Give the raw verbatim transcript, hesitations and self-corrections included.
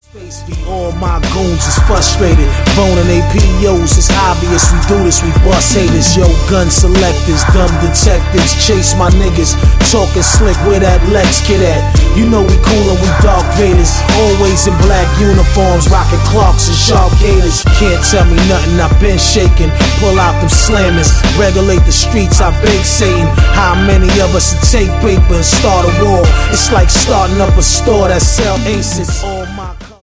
All my goons is frustrated, boning A P Os, it's obvious we do this, we bust haters. Yo, gun selectors, dumb detectives, chase my niggas, talking slick, where that Lex kid at? You know we cool and we Dark Vaders, always in black uniforms, rocking Clarks and sharp gators. Can't tell me nothing, I've been shaking, pull out them slammers, regulate the streets, I beg Satan. How many of us would take paper and start a war? It's like starting up a store that sell aces.